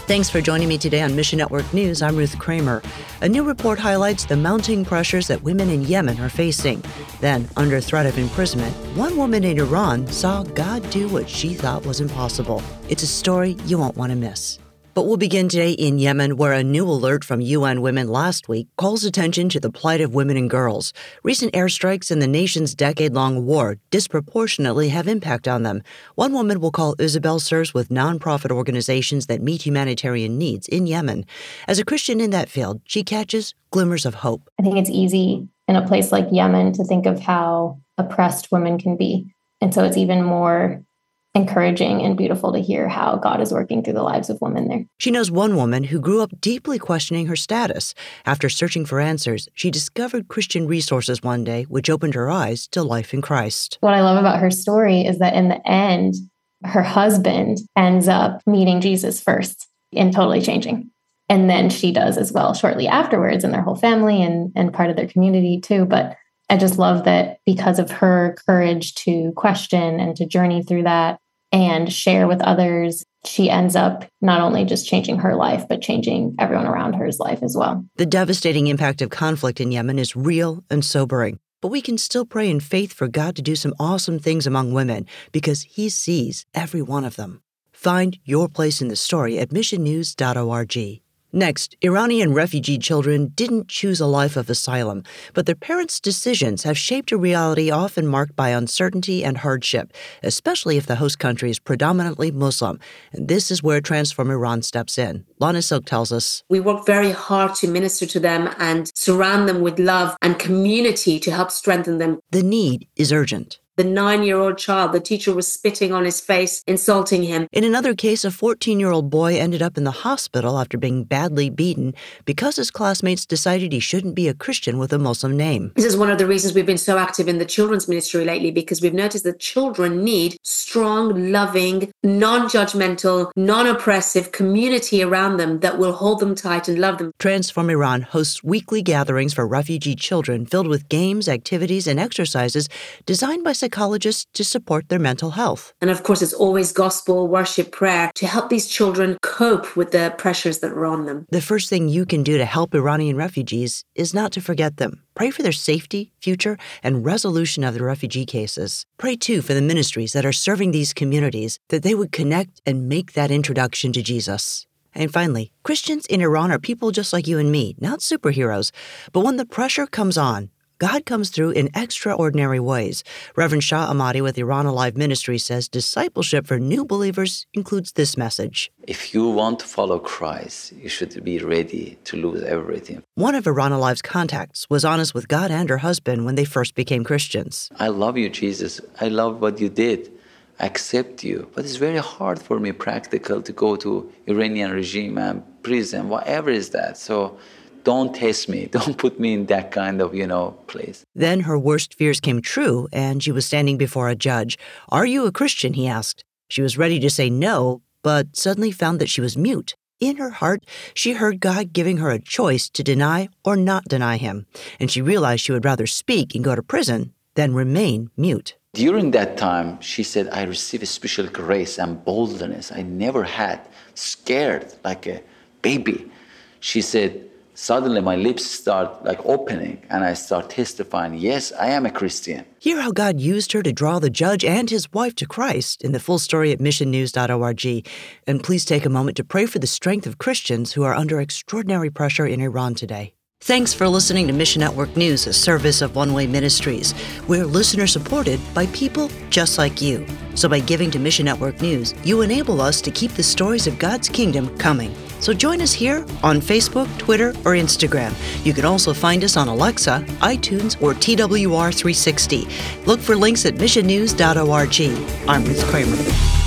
Thanks for joining me today on Mission Network News. I'm Ruth Kramer. A new report highlights the mounting pressures that women in Yemen are facing. Then, under threat of imprisonment, one woman in Iran saw God do what she thought was impossible. It's a story you won't want to miss. But we'll begin today in Yemen, where a new alert from UN Women last week calls attention to the plight of women and girls. Recent airstrikes in the nation's decade-long war disproportionately have impact on them. One woman we'll call Isabel serves with nonprofit organizations that meet humanitarian needs in Yemen. As a Christian in that field, she catches glimmers of hope. I think it's easy in a place like Yemen to think of how oppressed women can be. And so it's even more encouraging and beautiful to hear how God is working through the lives of women there. She knows one woman who grew up deeply questioning her status. After searching for answers, she discovered Christian resources one day, which opened her eyes to life in Christ. What I love about her story is that in the end, her husband ends up meeting Jesus first and totally changing. And then she does as well shortly afterwards, and their whole family and part of their community too. But I just love that because of her courage to question and to journey through that and share with others, she ends up not only just changing her life, but changing everyone around her's life as well. The devastating impact of conflict in Yemen is real and sobering, but we can still pray in faith for God to do some awesome things among women because He sees every one of them. Find your place in the story at missionnews.org. Next, Iranian refugee children didn't choose a life of asylum, but their parents' decisions have shaped a reality often marked by uncertainty and hardship, especially if the host country is predominantly Muslim. And this is where Transform Iran steps in. Lana Silk tells us. We work very hard to minister to them and surround them with love and community to help strengthen them. The need is urgent. The 9-year-old child, the teacher was spitting on his face, insulting him. In another case, a 14-year-old boy ended up in the hospital after being badly beaten because his classmates decided he shouldn't be a Christian with a Muslim name. This is one of the reasons we've been so active in the children's ministry lately, because we've noticed that children need strong, loving, non-judgmental, non-oppressive community around them that will hold them tight and love them. Transform Iran hosts weekly gatherings for refugee children filled with games, activities, and exercises designed by psychologists to support their mental health. And of course, it's always gospel, worship, prayer to help these children cope with the pressures that are on them. The first thing you can do to help Iranian refugees is not to forget them. Pray for their safety, future, and resolution of the refugee cases. Pray, too, for the ministries that are serving these communities, that they would connect and make that introduction to Jesus. And finally, Christians in Iran are people just like you and me, not superheroes. But when the pressure comes on, God comes through in extraordinary ways. Reverend Shah Ahmadi with Iran Alive Ministry says discipleship for new believers includes this message. If you want to follow Christ, you should be ready to lose everything. One of Iran Alive's contacts was honest with God and her husband when they first became Christians. I love you, Jesus. I love what you did. I accept you. But it's very hard for me, practical, to go to Iranian regime and prison, whatever is that. So don't test me. Don't put me in that kind of, place. Then her worst fears came true, and she was standing before a judge. Are you a Christian? He asked. She was ready to say no, but suddenly found that she was mute. In her heart, she heard God giving her a choice to deny or not deny him, and she realized she would rather speak and go to prison than remain mute. During that time, she said, I received a special grace and boldness I never had, scared like a baby. She said, suddenly my lips start opening and I start testifying, yes, I am a Christian. Hear how God used her to draw the judge and his wife to Christ in the full story at missionnews.org. And please take a moment to pray for the strength of Christians who are under extraordinary pressure in Iran today. Thanks for listening to Mission Network News, a service of One Way Ministries. We're listener-supported by people just like you. So by giving to Mission Network News, you enable us to keep the stories of God's kingdom coming. So join us here on Facebook, Twitter, or Instagram. You can also find us on Alexa, iTunes, or TWR360. Look for links at missionnews.org. I'm Ruth Kramer.